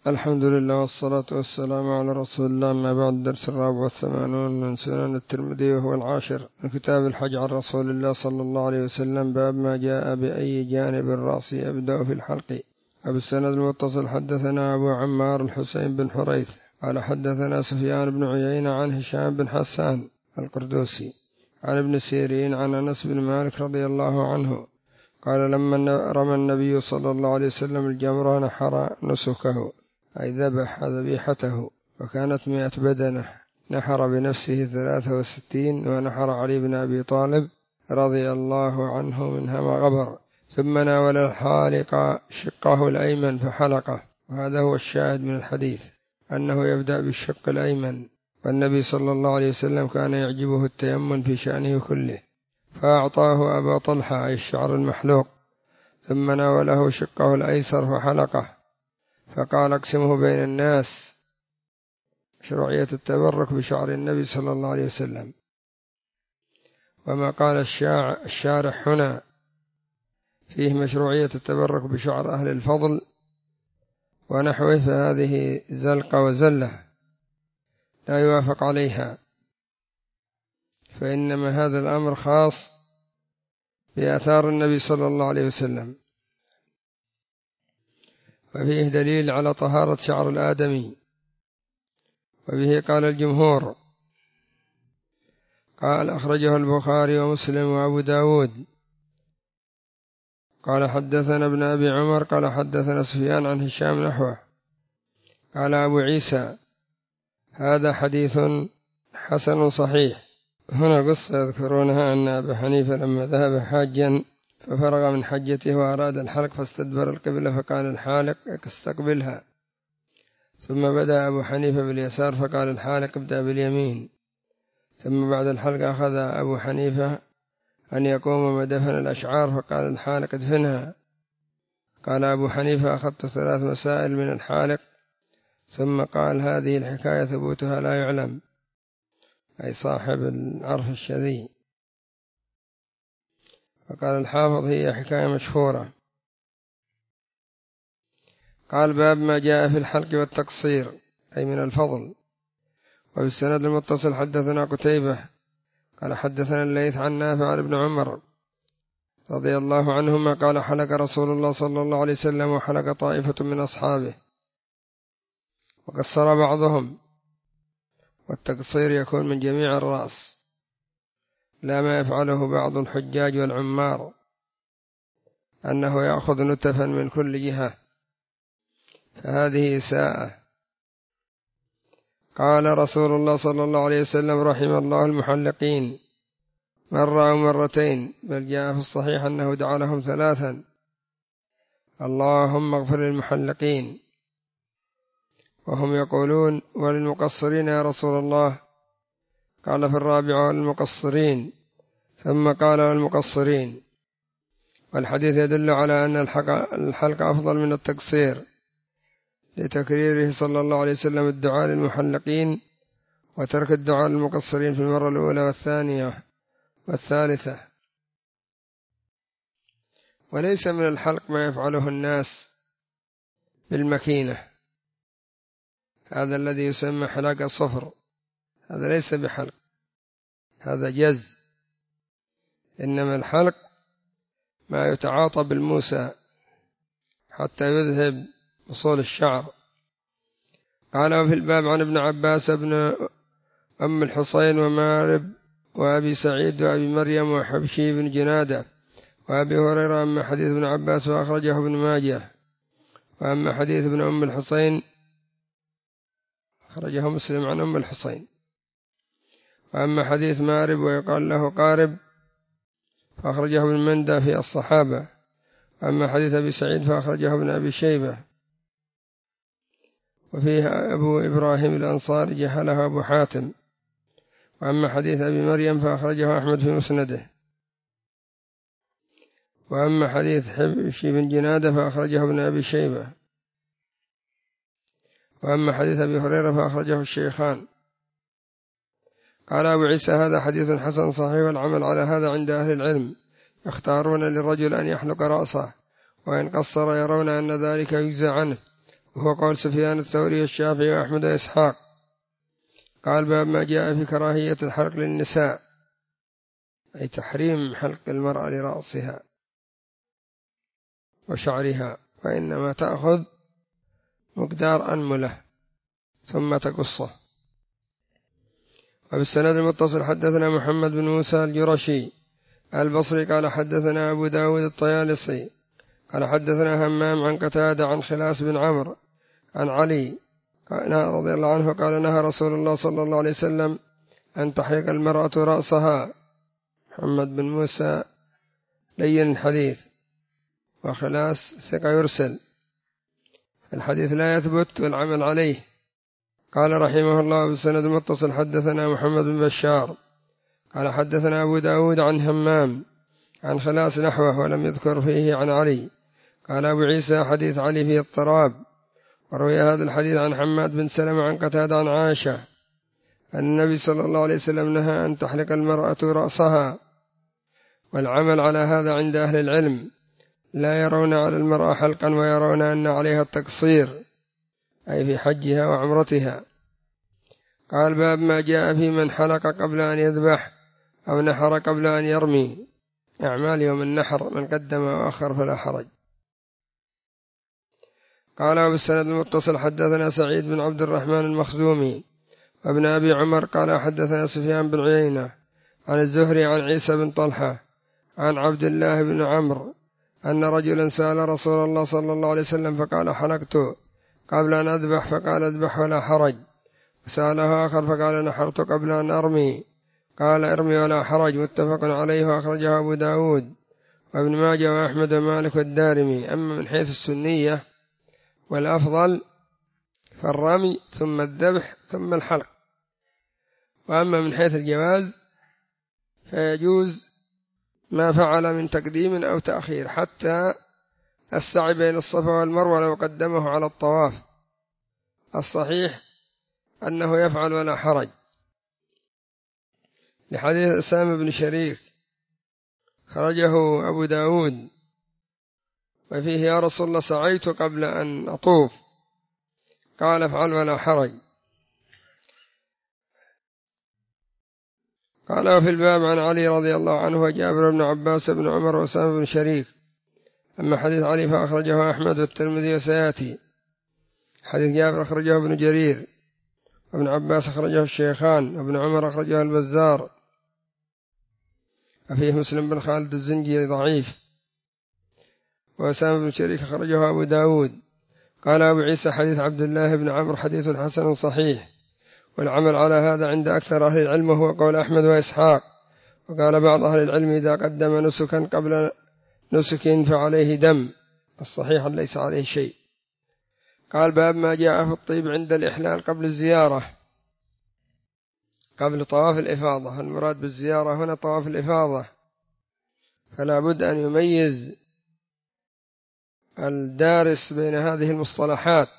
الحمد لله والصلاة والسلام على رسول الله. ما بعد الدرس 84 من سنن الترمذي وهو 10 من كتاب الحج عن رسول الله صلى الله عليه وسلم. باب ما جاء بأي جانب الرأس يبدأ في الحلق. أبو السند المتصل حدثنا أبو عمار الحسين بن حريث قال حدثنا سفيان بن عيينة عن هشام بن حسان القردوسي عن ابن سيرين عن أنس بن مالك رضي الله عنه قال لما رمى النبي صلى الله عليه وسلم الجمرة نحر نسكه أي ذبح ذبيحته وكانت 100 بدنة، نحر بنفسه 63 ونحر علي بن أبي طالب رضي الله عنه منها ما غبر، ثم ناول الحالق شقه الأيمن فحلقه. وهذا هو الشاهد من الحديث أنه يبدأ بالشق الأيمن، والنبي صلى الله عليه وسلم كان يعجبه التيمم في شأنه كله، فأعطاه أبا طلحة أي الشعر المحلوق، ثم ناوله شقه الأيسر فحلقه، فقال اقسمه بين الناس. مشروعية التبرك بشعر النبي صلى الله عليه وسلم. وما قال الشارح هنا فيه مشروعية التبرك بشعر أهل الفضل ونحوه، فهذه زلقة وزلة لا يوافق عليها، فإنما هذا الأمر خاص بآثار النبي صلى الله عليه وسلم، وفيه دليل على طهارة شعر الآدمي، وبه قال الجمهور. قال أخرجه البخاري ومسلم وأبو داود. قال حدثنا ابن أبي عمر قال حدثنا سفيان عن هشام نحوه. قال أبو عيسى هذا حديث حسن صحيح. هنا قصة يذكرونها أن أبا حنيفة لما ذهب حاجا ففرغ من حجته وأراد الحلق فاستدبر القبلة فقال الحالق استقبلها، ثم بدأ أبو حنيفة باليسار فقال الحالق ابدأ باليمين، ثم بعد الحلق أخذ أبو حنيفة أن يقوم ودفن الأشعار فقال الحالق ادفنها. قال أبو حنيفة أخذت 3 مسائل من الحالق، ثم قال هذه الحكاية ثبوتها لا يعلم، أي صاحب العرف الشذي. فقال الحافظ هي حكاية مشهورة. قال باب ما جاء في الحلق والتقصير أي من الفضل. وبالسند المتصل حدثنا قتيبة قال حدثنا الليث عن نافع عن ابن عمر رضي الله عنهما قال حلق رسول الله صلى الله عليه وسلم وحلق طائفة من أصحابه وقصر بعضهم، والتقصير يكون من جميع الرأس لا ما يفعله بعض الحجاج والعمار أنه يأخذ نتفا من كل جهة، فهذه إساءة. قال رسول الله صلى الله عليه وسلم رحم الله المحلقين مرة أو مرتين، بل جاء في الصحيح أنه دعا لهم 3 اللهم اغفر للمحلقين، وهم يقولون وللمقصرين يا رسول الله، قال في الرابعة والمقصرين، ثم قال والمقصرين. والحديث يدل على أن الحلق أفضل من التقصير لتكريره صلى الله عليه وسلم الدعاء للمحلقين وترك الدعاء للمقصرين في المرة الأولى والثانية والثالثة. وليس من الحلق ما يفعله الناس بالمكينة، هذا الذي يسمى حلاق الصفر، هذا ليس بحلق، هذا جز. إنما الحلق ما يتعاطى بالموسى حتى يذهب أصول الشعر. قال وفي الباب عن ابن عباس ابن أم الحصين ومارب وأبي سعيد وأبي مريم وحبشي بن جنادة وأبي هريرة. أما حديث ابن عباس وأخرجه ابن ماجه، وأما حديث ابن أم الحصين أخرجه مسلم عن أم الحصين. وأما حديث مارب ويقال له قارب فأخرجه ابن مندى في الصحابة. وأما حديث أبي سعيد فأخرجه ابن أبي شيبة، وفيه أبو إبراهيم الأنصاري جهله أبو حاتم. وأما حديث أبي مريم فأخرجه أحمد في مسنده. وأما حديث حبشي بن جنادة فأخرجه ابن أبي شيبة. وأما حديث أبي هريرة فأخرجه الشيخان. قال أبو عيسى هذا حديث حسن صحيح، والعمل على هذا عند أهل العلم، يختارون للرجل أن يحلق رأسه، وإن قصر يرون أن ذلك يجزى عنه، وهو قول سفيان الثوري والشافعي وأحمد وإسحاق. قال باب ما جاء في كراهية الحلق للنساء، أي تحريم حلق المرأة لرأسها وشعرها، وإنما تأخذ مقدار أنملة ثم تقصه. وبالسند المتصل حدثنا محمد بن موسى الجرشي البصري قال حدثنا أبو داود الطيالسي قال حدثنا همام عن قتادة عن خلاس بن عمرو عن علي رضي الله عنه قال نهى رسول الله صلى الله عليه وسلم أن تحلق المرأة رأسها. محمد بن موسى لين الحديث، وخلاس ثقة يرسل، الحديث لا يثبت والعمل عليه. قال رحمه الله بالسند المتصل حدثنا محمد بن بشار قال حدثنا أبو داود عن همام عن خلاس نحوه ولم يذكر فيه عن علي. قال أبو عيسى حديث علي فيه اضطراب. وروي هذا الحديث عن حماد بن سلمة عن قتادة عن عائشة أن النبي صلى الله عليه وسلم نهى أن تحلق المرأة رأسها، والعمل على هذا عند أهل العلم، لا يرون على المرأة حلقا ويرون أن عليها التقصير، أي في حجها وعمرتها. قال باب ما جاء في من حلق قبل أن يذبح أو نحر قبل أن يرمي، أعمال يوم النحر من قدم وأخر فلا حرج. قال وبالسند المتصل حدثنا سعيد بن عبد الرحمن المخزومي وابن أبي عمر قال حدثنا سفيان بن عيينة عن الزهري عن عيسى بن طلحة عن عبد الله بن عمرو أن رجلا سأل رسول الله صلى الله عليه وسلم فقال حلقت قبل أن أذبح فقال اذبح ولا حرج. وسأله آخر فقال نحرت قبل أن أرمي قال ارمي ولا حرج. متفق عليه وأخرجه أبو داود وابن ماجه وأحمد ومالك والدارمي. أما من حيث السنية والأفضل فالرمي ثم الذبح ثم الحلق، وأما من حيث الجواز فيجوز ما فعل من تقديم أو تأخير، حتى السعي بين الصفا والمروة لو قدمه على الطواف، الصحيح أنه يفعل ولا حرج، لحديث أسامة بن شريك خرجه أبو داود وفيه يا رسول الله سعيت قبل أن أطوف قال افعل ولا حرج. قال وفي الباب عن علي رضي الله عنه وجابر بن عباس بن عمر وأسامة بن شريك. أما حديث علي فأخرجه أحمد والترمذي وسيأتي. حديث جابر أخرجه ابن جرير، وابن عباس أخرجه الشيخان، وابن عمر أخرجه البزار، وفيه مسلم بن خالد الزنجي ضعيف، وأسامة بن شريك أخرجه أبو داود. قال أبو عيسى حديث عبد الله بن عمرو حديث حسن صحيح، والعمل على هذا عند أكثر أهل العلم وهو قول أحمد وإسحاق. وقال بعض أهل العلم إذا قدم نسكا قبل نسك فعليه دم، الصحيح ليس عليه شيء. قال باب ما جاء في الطيب عند الإحلال قبل الزيارة، قبل طواف الإفاضة. المراد بالزيارة هنا طواف الإفاضة، فلا بد أن يميز الدارس بين هذه المصطلحات.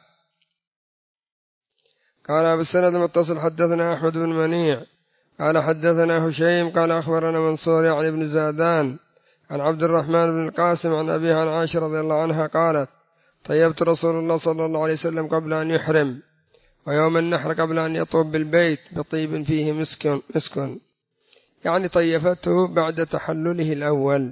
قال بالسند المتصل حدثنا أحمد بن منيع قال حدثنا هشيم قال أخبرنا منصور يعني بن زادان عن عبد الرحمن بن القاسم عن أبيه عن عائشة رضي الله عنها قالت طيبت رسول الله صلى الله عليه وسلم قبل أن يحرم، ويوم النحر قبل أن يطوف بالبيت بطيب فيه مسك، يعني طيفته بعد تحلله الأول،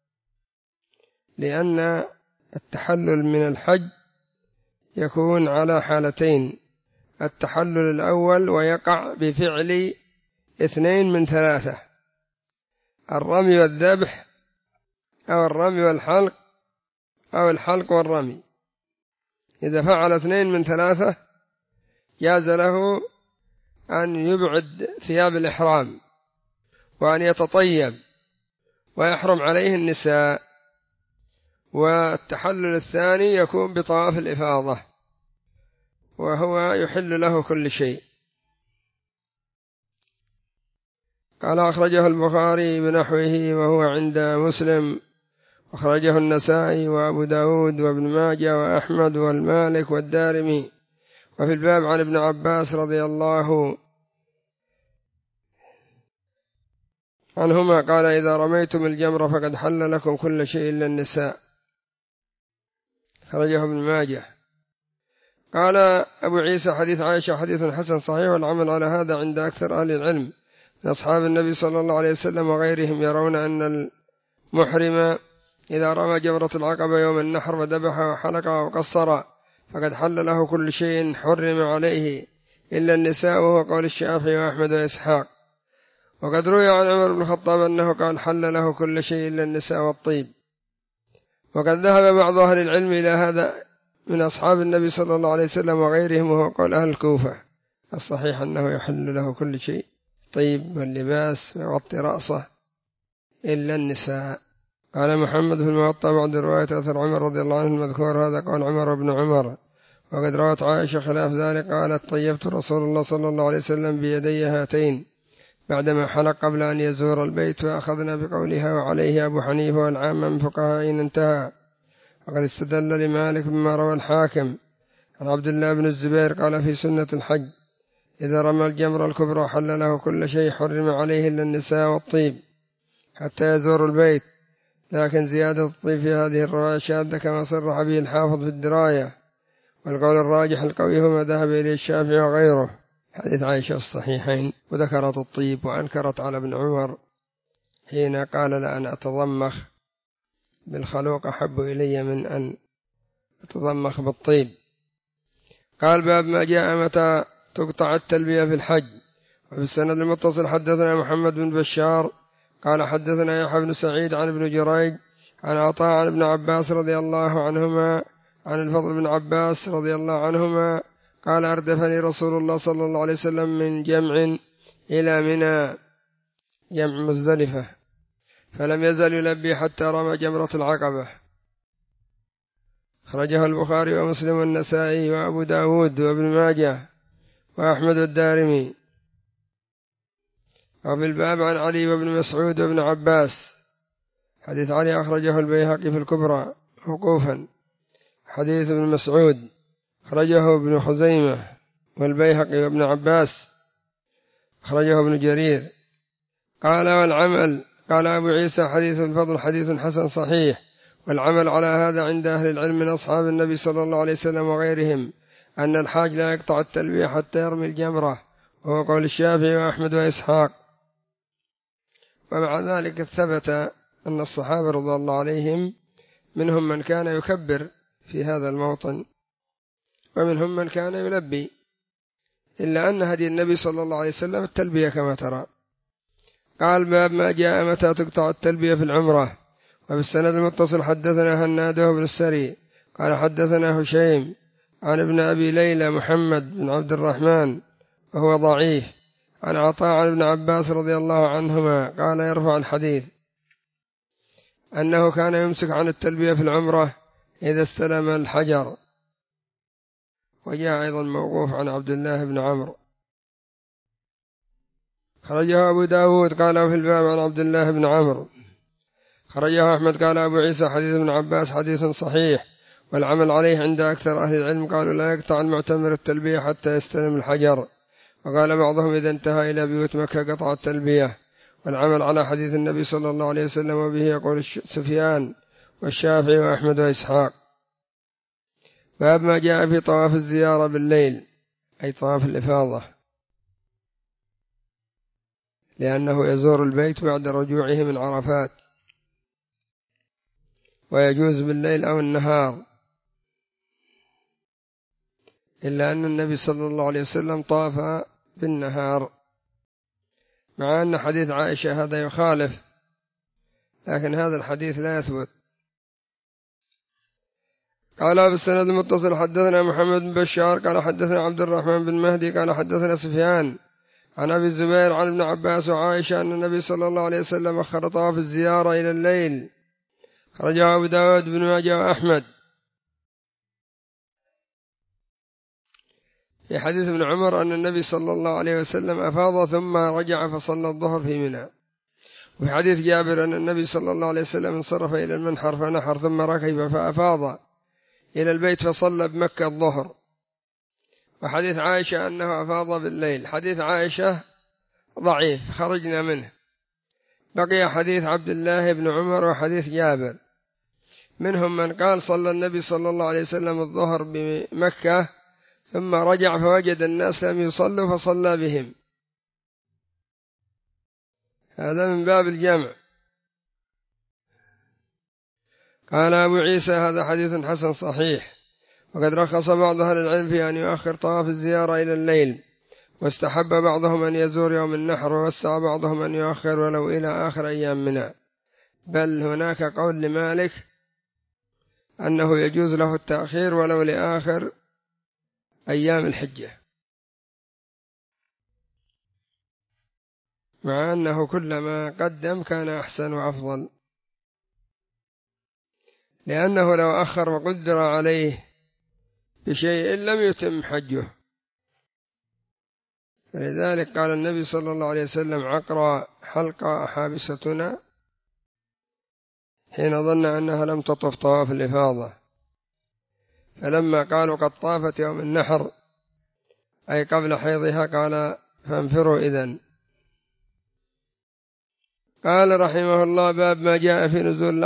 لأن التحلل من الحج يكون على حالتين: التحلل الأول ويقع بفعل 2 من 3، الرمي والذبح أو الرمي والحلق أو الحلق والرمي. إذا فعل 2 من 3 جاز له أن يبعد ثياب الإحرام وأن يتطيب ويحرم عليه النساء. والتحلل الثاني يكون بطواف الإفاضة وهو يحل له كل شيء. قال أخرجه البخاري بنحوه وهو عند مسلم، أخرجه النسائي وأبو داود وابن ماجه وأحمد والمالك والدارمي. وفي الباب عن ابن عباس رضي الله عنهما قال إذا رميتم الجمر فقد حل لكم كل شيء إلا النساء، خرجه ابن ماجه. قال أبو عيسى حديث عائشة حديث حسن صحيح، والعمل على هذا عند أكثر أهل العلم من أصحاب النبي صلى الله عليه وسلم وغيرهم، يرون أن المحرم إذا رمى جمرة العقبة يوم النحر وذبح وحلق وقصر فقد حل له كل شيء حرم عليه إلا النساء، وهو قول الشافعي وأحمد وإسحاق. وقد روي عن عمر بن الخطاب أنه قال حل له كل شيء إلا النساء والطيب. وقد ذهب بعض أهل العلم إلى هذا من أصحاب النبي صلى الله عليه وسلم وغيرهم، وهو قول أهل الكوفة. الصحيح أنه يحل له كل شيء طيب واللباس ويغطي رأسه إلا النساء. قال محمد في الموطأ بعد رواية أثر عمر رضي الله عنه المذكور هذا قال عمر بن عمر. وقد روت عائشة خلاف ذلك، قالت طيبت رسول الله صلى الله عليه وسلم بيدي هاتين بعدما حلق قبل أن يزور البيت، وأخذنا بقولها، وعليه أبو حنيفة والعامة من فقهائنا انتهى. وقد استدل لمالك بما روى الحاكم عن عبد الله بن الزبير قال في سنة الحج إذا رمى الجمرة الكبرى حل له كل شيء حرم عليه إلا النساء والطيب حتى يزور البيت، لكن زيادة الطيب في هذه الرواية شاذة كما صرح به الحافظ في الدراية، والقول الراجح القوي هو ما ذهب إليه الشافعي وغيره حديث عائشة الصحيحين. وذكرت الطيب وأنكرت على ابن عمر حين قال لأن أتضمخ بالخلوق أحب إلي من أن أتضمخ بالطيب. قال باب ما جاء متى تقطع التلبية في الحج. وفي السند المتصل حدثنا محمد بن بشار قال حدثنا يحيى بن سعيد عن ابن جريج عن عطاء عن ابن عباس رضي الله عنهما عن الفضل بن عباس رضي الله عنهما قال أردفني رسول الله صلى الله عليه وسلم من جمع إلى منى، جمع مزدلفة، فلم يزل يلبي حتى رمى جمرة العقبة. خرجه البخاري ومسلم والنسائي وأبو داود وابن ماجه وأحمد الدارمي. وفي الباب عن علي وابن مسعود وابن عباس حديث علي أخرجه البيهقي في الكبرى وقوفا. حديث ابن مسعود أخرجه ابن خزيمة والبيهقي، وابن عباس أخرجه ابن جرير. قال والعمل، قال أبو عيسى حديث الفضل حديث حسن صحيح، والعمل على هذا عند أهل العلم من أصحاب النبي صلى الله عليه وسلم وغيرهم أن الحاج لا يقطع التلبية حتى يرمي الجمرة، وهو قول الشافعي وأحمد وإسحاق. ومع ذلك ثبت أن الصحابة رضي الله عليهم منهم من كان يكبر في هذا الموطن ومنهم من كان يلبي، إلا أن هدي النبي صلى الله عليه وسلم التلبية كما ترى. قال باب ما جاء متى تقطع التلبية في العمرة. وفي السند المتصل حدثنا هناد بن السري قال حدثنا هشيم عن ابن أبي ليلى محمد بن عبد الرحمن وهو ضعيف عن عطاء عن ابن عباس رضي الله عنهما قال يرفع الحديث أنه كان يمسك عن التلبية في العمرة إذا استلم الحجر. وجاء أيضا موقوف عن عبد الله بن عمرو. خرجه أبو داود قال في الباب عن عبد الله بن عمرو. خرجه أحمد قال أبو عيسى حديث ابن عباس حديث صحيح، والعمل عليه عند أكثر أهل العلم قالوا لا يقطع المعتمر التلبية حتى يستلم الحجر. وقال بعضهم إذا انتهى إلى بيوت مكة قطع التلبية، والعمل على حديث النبي صلى الله عليه وسلم، وبه يقول سفيان والشافعي وأحمد وإسحاق. باب ما جاء في طواف الزيارة بالليل، أي طواف الإفاضة، لأنه يزور البيت بعد رجوعه من عرفات، ويجوز بالليل أو النهار، إلا أن النبي صلى الله عليه وسلم طاف بالنهار، مع أن حديث عائشة هذا يخالف، لكن هذا الحديث لا يثبت. قال بالسند المتصل حدثنا محمد بن بشار قال حدثنا عبد الرحمن بن مهدي قال حدثنا سفيان عن أبي الزبير عن ابن عباس وعائشة أن النبي صلى الله عليه وسلم أخر طواف الزيارة إلى الليل. خرجه أبو داود بن ماجه وأحمد. في حديث ابن عمر أن النبي صلى الله عليه وسلم أفاض ثم رجع فصلى الظهر في منى. وفي حديث جابر أن النبي صلى الله عليه وسلم انصرف إلى المنحر فنحر ثم ركب فأفاض إلى البيت فصلى بمكة الظهر. وحديث عائشة أنه أفاض بالليل. حديث عائشة ضعيف خرجنا منه. بقي حديث عبد الله بن عمر وحديث جابر. منهم من قال صلى النبي صلى الله عليه وسلم الظهر بمكة ثم رجع فوجد الناس لم يصلوا فصلى بهم. هذا من باب الجمع. قال أبو عيسى هذا حديث حسن صحيح. وقد رخص بعض أهل العلم في أن يؤخر طواف الزيارة إلى الليل، واستحب بعضهم أن يزور يوم النحر، ووسع بعضهم أن يؤخر ولو إلى آخر أيام منى. بل هناك قول لمالك أنه يجوز له التأخير ولو لآخر أيام الحجة، مع أنه كلما قدم كان أحسن وأفضل، لأنه لو أخر وقدر عليه بشيء لم يتم حجه. فلذلك قال النبي صلى الله عليه وسلم: عقرى حلقى حابستنا، حين ظن أنها لم تطف طواف الإفاضة، فلما قالوا قد طافت يوم النحر أي قبل حيضها قال: فانفروا إذن. قال رحمه الله: باب ما جاء في نزول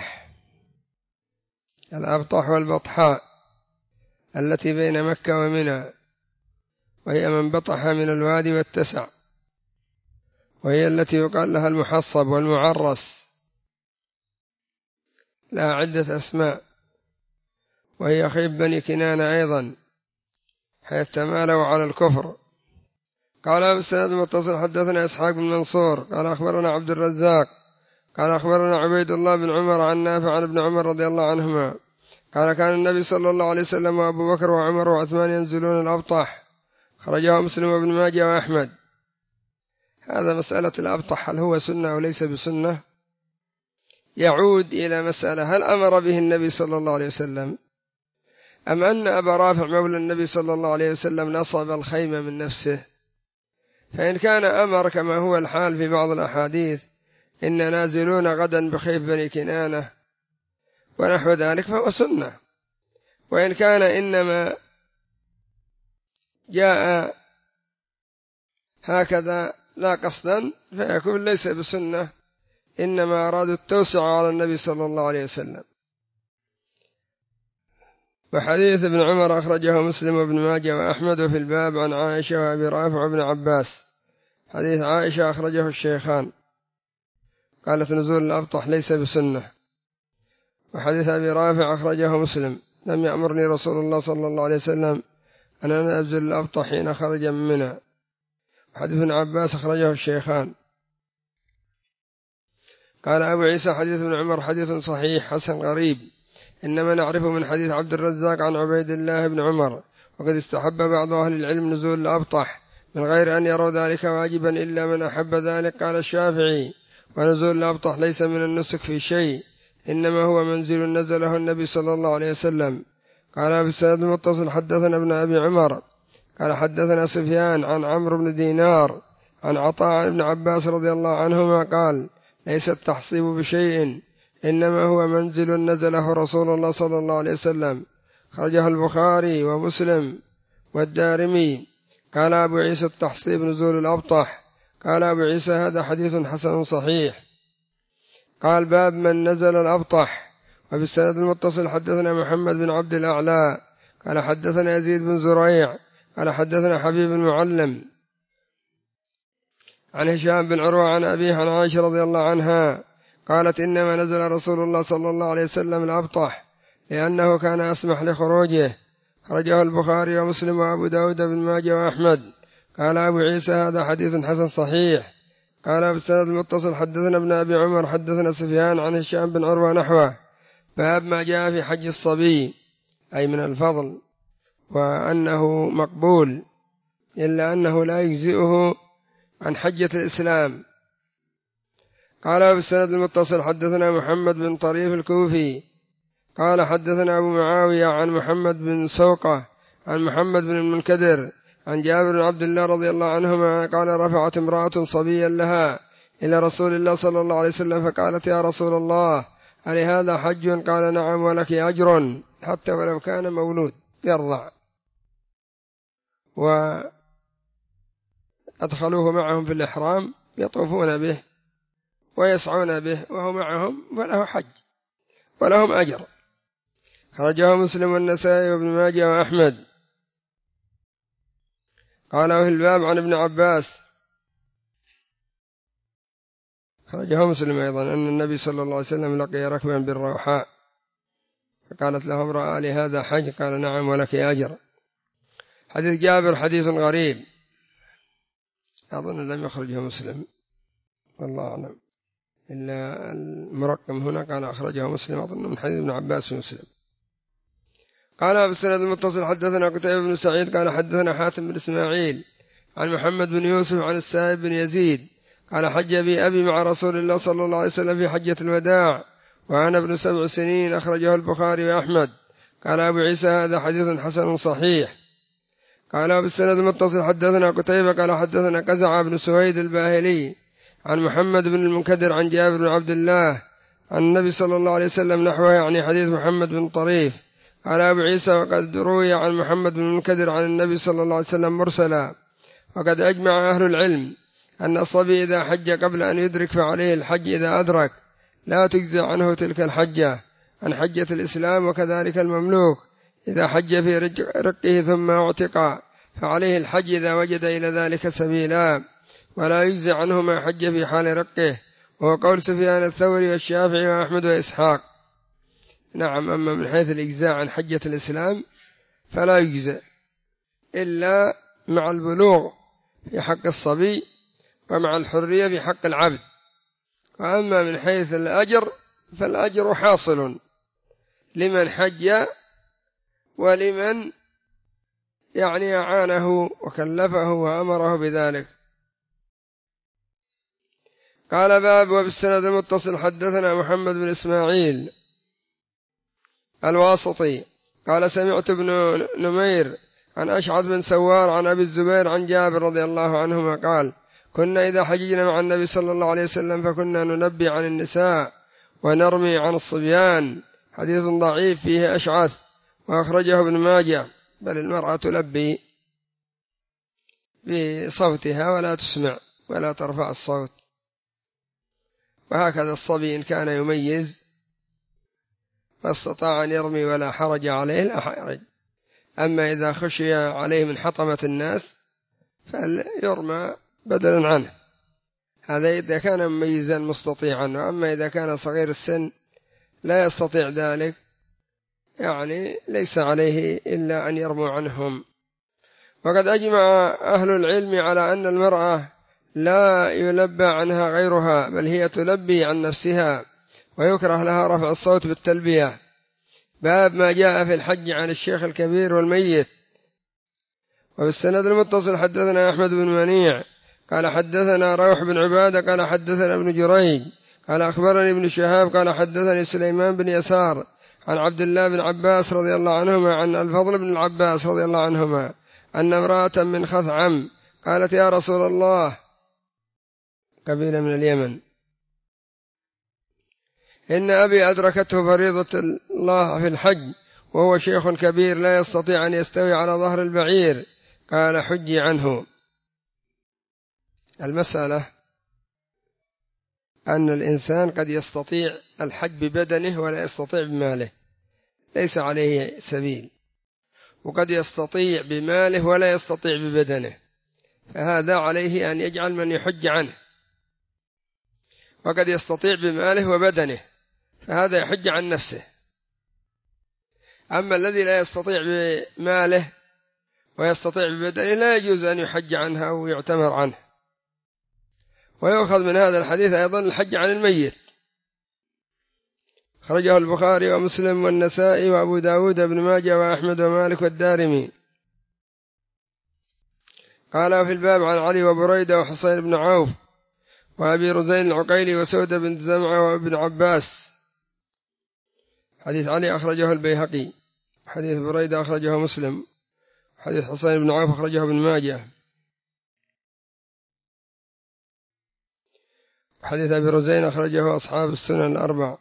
الأبطح والبطحاء التي بين مكة ومنى، وهي من بطح من الوادي واتسع، وهي التي يقال لها المحصب والمعرس، لها عدة أسماء، وهي خيب بني كنانة أيضا، حيث تمالوا على الكفر. قال بالسند المتصل: حدثنا إسحاق بن منصور قال أخبرنا عبد الرزاق قال أخبرنا عبيد الله بن عمر عن نافع عن ابن عمر رضي الله عنهما قال: كان النبي صلى الله عليه وسلم وأبو بكر وعمر وعثمان ينزلون الأبطح، خرجه مسلم وابن ماجه وأحمد. هذا مسألة الأبطح هل هو سنة أو ليس بسنة يعود إلى مسألة: هل أمر به النبي صلى الله عليه وسلم، أم أن أبا رافع مولى النبي صلى الله عليه وسلم نصب الخيمة من نفسه؟ فإن كان أمر كما هو الحال في بعض الأحاديث: إن نازلون غدا بخيف بني كنانة ونحو ذلك، فهو سنة. وإن كان إنما جاء هكذا لا قصدا فيكون ليس بسنة، إنما أرادوا التوسع على النبي صلى الله عليه وسلم. وحديث ابن عمر أخرجه مسلم وابن ماجه وأحمد في الباب عن عائشة وأبي رافع وابن عباس. حديث عائشة أخرجه الشيخان، قالت: نزول الأبطح ليس بسنة. وحديث أبي رافع أخرجه مسلم: لم يأمرني رسول الله صلى الله عليه وسلم أن أنا أنزل الأبطح حين خرج من منى. حديث ابن عباس أخرجه الشيخان. قال أبو عيسى: حديث ابن عمر حديث صحيح حسن غريب، إنما نعرفه من حديث عبد الرزاق عن عبيد الله بن عمر. وقد استحب بعض أهل العلم نزول الأبطح من غير أن يروا ذلك واجبا إلا من أحب ذلك. قال الشافعي: ونزول الأبطح ليس من النسك في شيء، إنما هو منزل نزله النبي صلى الله عليه وسلم. قال بالسند المتصل: حدثنا ابن أبي عمر قال حدثنا سفيان عن عمرو بن دينار عن عطاء بن عباس رضي الله عنهما قال: ليس التحصيب بشيء، إنما هو منزل نزله رسول الله صلى الله عليه وسلم. خرجه البخاري ومسلم والدارمي. قال أبو عيسى: التحصيب نزول الأبطح. قال أبو عيسى: هذا حديث حسن صحيح. قال: باب من نزل الأبطح. وبالسند المتصل: حدثنا محمد بن عبد الأعلى قال حدثنا يزيد بن زريع قال حدثنا حبيب المعلم عن هشام بن عروة عن أبيه عن عائشة رضي الله عنها قالت: إنما نزل رسول الله صلى الله عليه وسلم الأبطح لأنه كان أسمح لخروجه. خرجه البخاري ومسلم وأبو داود بن ماجه وأحمد. قال أبو عيسى: هذا حديث حسن صحيح. قال بالسند المتصل: حدثنا ابن أبي عمر حدثنا سفيان عن هشام بن عروة نحوه. باب ما جاء في حج الصبي، أي من الفضل، وأنه مقبول، إلا أنه لا يجزئه عن حجة الإسلام. قال بالسند المتصل: حدثنا محمد بن طريف الكوفي قال حدثنا أبو معاوية عن محمد بن سوقة عن محمد بن المنكدر عن جابر بن عبد الله رضي الله عنهما قال: رفعت امرأة صبيا لها إلى رسول الله صلى الله عليه وسلم فقالت: يا رسول الله، هل هذا حج؟ قال: نعم، ولك أجر حتى ولو كان مولود يرضع. وأدخلوه معهم في الإحرام يطوفون به ويسعون به وهو معهم، فله حج ولهم أجر. خرجه مسلم والنسائي وابن ماجه وأحمد. قال وفي الباب عن ابن عباس خرجه مسلم أيضا أن النبي صلى الله عليه وسلم لقي ركبا بالروحاء فقالت له امرأة لهذا حج؟ قال نعم ولك أجر. حديث جابر حديث غريب أظن لم يخرجه مسلم والله أعلم، إلا المرقم هنا قال أخرجه مسلم أظن من حديث ابن عباس في مسلم. قال بالسند المتصل حدثنا قتيبة بن سعيد قال حدثنا حاتم بن إسماعيل عن محمد بن يوسف عن السائب بن يزيد قال حج بي أبي مع رسول الله صلى الله عليه وسلم في حجة الوداع وأنا ابن 7 سنين، أخرجه البخاري وأحمد. قال أبو عيسى هذا حديث حسن صحيح. قال بالسند المتصل حدثنا قتيبة قال حدثنا قزع بن سويد الباهلي عن محمد بن المنكدر عن جابر بن عبد الله عن النبي صلى الله عليه وسلم نحوه يعني حديث محمد بن طريف. قال أبو عيسى وقد روي عن محمد بن المنكدر عن النبي صلى الله عليه وسلم مرسلا. وقد أجمع أهل العلم أن الصبي إذا حج قبل أن يدرك فعليه الحج إذا أدرك، لا تجزى عنه تلك الحجة عن حجة الإسلام. وكذلك المملوك إذا حج في رقه ثم اعتق فعليه الحج إذا وجد إلى ذلك سبيلا، ولا يجزى عنه ما حج في حال رقه، وهو قول سفيان الثوري والشافعي وأحمد وإسحاق. نعم، أما من حيث الإجزاء عن حجة الإسلام فلا يجزى إلا مع البلوغ في حق الصبي ومع الحرية في حق العبد. وأما من حيث الأجر فالأجر حاصل لمن حج ولمن يعني أعانه وكلفه وأمره بذلك. قال باب وبالسند المتصل حدثنا محمد بن إسماعيل الواسطي قال سمعت ابن نمير عن أشعث بن سوار عن أبي الزبير عن جابر رضي الله عنهما قال كنا إذا حججنا مع النبي صلى الله عليه وسلم فكنا ننبي عن النساء ونرمي عن الصبيان. حديث ضعيف فيه أشعث وأخرجه ابن ماجه. بل المرأة تلبي بصوتها ولا تسمع ولا ترفع الصوت، وهكذا الصبي إن كان يميز فاستطاع أن يرمي ولا حرج عليه لا حرج. أما إذا خشي عليه من حطمة الناس فليرمى بدلا عنه، هذا إذا كان مميزا مستطيعا. وأما إذا كان صغير السن لا يستطيع ذلك يعني ليس عليه إلا أن يرموا عنهم. وقد أجمع أهل العلم على أن المرأة لا يلبى عنها غيرها، بل هي تلبي عن نفسها، ويكره لها رفع الصوت بالتلبية. باب ما جاء في الحج عن الشيخ الكبير والميت. وبالسند المتصل حدثنا أحمد بن منيع قال حدثنا روح بن عبادة قال حدثنا ابن جريج قال أخبرني ابن شهاب قال حدثني سليمان بن يسار عن عبد الله بن عباس رضي الله عنهما عن الفضل بن العباس رضي الله عنهما أن امرأة من خثعم قالت يا رسول الله، قبيلة من اليمن، إن أبي أدركته فريضة الله في الحج وهو شيخ كبير لا يستطيع أن يستوي على ظهر البعير، قال حجي عنه. المسألة أن الإنسان قد يستطيع الحج ببدنه ولا يستطيع بماله، ليس عليه سبيل، وقد يستطيع بماله ولا يستطيع ببدنه، فهذا عليه أن يجعل من يحج عنه. وقد يستطيع بماله وبدنه فهذا يحج عن نفسه. أما الذي لا يستطيع بماله ويستطيع ببدنه لا يجوز أن يحج عنه أو يعتمر عنه. ويؤخذ من هذا الحديث أيضا الحج عن الميت. خرجه البخاري ومسلم والنسائي وأبو داود بن ماجه وأحمد ومالك والدارمي. قال في الباب عن علي وبريدة وحسين بن عوف وأبي رزين العقيلي وسودة بن زمعة وابن عباس. حديث علي أخرجه البيهقي، حديث بريدة أخرجه مسلم، حديث حسين بن عوف أخرجه ابن ماجه، حديث أبي رزين أخرجه أصحاب السنن الأربع.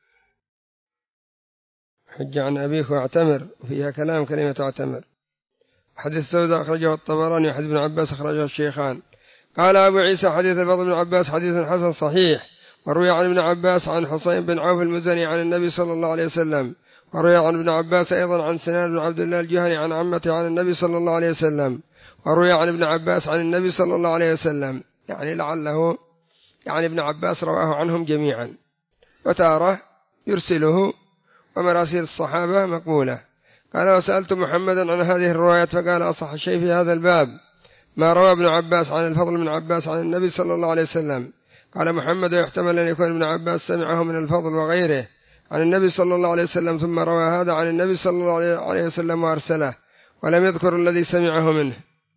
حج عن أبيك واعتمر، وفيها كلام كلمة اعتمر. حديث سودة أخرجه الطبراني وحديث ابن عباس أخرجه الشيخان. قال أبو عيسى حديث الفضل بن عباس حديث حسن صحيح. وروي عن ابن عباس عن حسين بن عوف المزني عن النبي صلى الله عليه وسلم. وروي عن ابن عباس أيضا عن سنان بن عبد الله الجهني عن عمته عن النبي صلى الله عليه وسلم. وروي عن ابن عباس عن النبي صلى الله عليه وسلم، يعني لعله يعني ابن عباس رواه عنهم جميعا، وتارة يرسله، ومراسيل الصحابة مقبولة. قال وسألت محمدا عن هذه الروايات فقال أصح شيء في هذا الباب ما روى ابن عباس عن الفضل بن عباس عن النبي صلى الله عليه وسلم. قال محمد يحتمل أن يكون ابن عباس سمعه من الفضل وغيره عن النبي صلى الله عليه وسلم ثم روى هذا عن النبي صلى الله عليه وسلم وأرسله ولم يذكر الذي سمعه منه.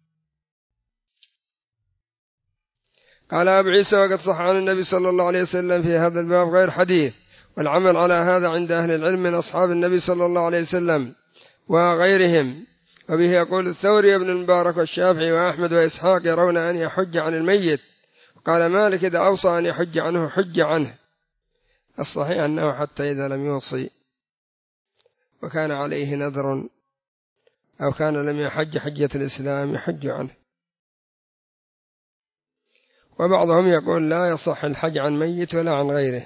قال أبو عيسى وقد صح عن النبي صلى الله عليه وسلم في هذا الباب غير حديث، والعمل على هذا عند أهل العلم من أصحاب النبي صلى الله عليه وسلم وغيرهم. وبه يقول الثوري وابن المبارك والشافعي وأحمد وإسحاق يرون أن يحج عن الميت. قال مالك إذا أوصى أن يحج عنه حج عنه. الصحيح أنه حتى إذا لم يوصي وكان عليه نذر أو كان لم يحج حجة الإسلام يحج عنه. وبعضهم يقول لا يصح الحج عن ميت ولا عن غيره،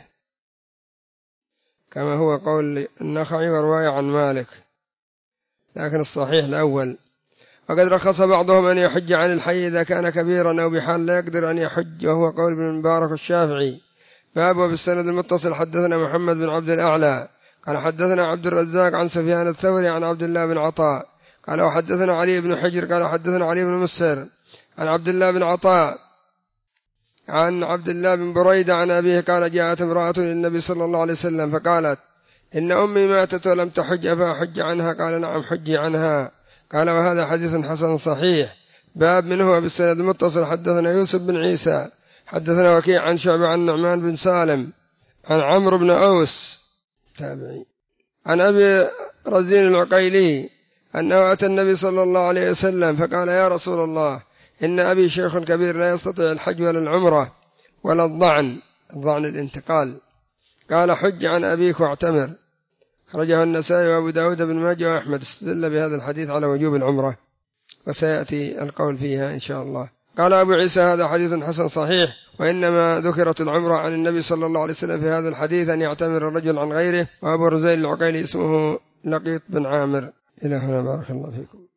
كما هو قول النخعي ورواية عن مالك، لكن الصحيح الأول. وقد رخص بعضهم أن يحج عن الحي إذا كان كبيرا أو بحال لا يقدر أن يحج، وهو قول ابن المبارك الشافعي. باب وبالسند المتصل حدثنا محمد بن عبد الأعلى قال حدثنا عبد الرزاق عن سفيان الثوري عن عبد الله بن عطاء قال وحدثنا علي بن حجر قال حدثنا علي بن مسر عن عبد الله بن عطاء عن عبد الله بن بريدة عن أبيه قال جاءت امرأة للنبي صلى الله عليه وسلم فقالت إن أمي ماتت ولم تحج أفأحج عنها؟ قال نعم حجي عنها. قال وهذا حديث حسن صحيح. باب منه وبالسند المتصل حدثنا يوسف بن عيسى حدثنا وكيع عن شعبة عن نعمان بن سالم عن عمرو بن أوس تابعي عن أبي رزين العقيلي أنه أتى النبي صلى الله عليه وسلم فقال يا رسول الله إن أبي شيخ كبير لا يستطيع الحج ولا العمرة ولا الضعن الانتقال. قال حج عن أبيك واعتمر. خرجه النسائي وأبو داود بن ماجه وأحمد. استدل بهذا الحديث على وجوب العمرة وسيأتي القول فيها إن شاء الله. قال أبو عيسى هذا حديث حسن صحيح، وإنما ذكرت العمرة عن النبي صلى الله عليه وسلم في هذا الحديث أن يعتمر الرجل عن غيره. وأبو رزين العقيلي اسمه لقيط بن عامر. إلى هنا بارك الله فيكم.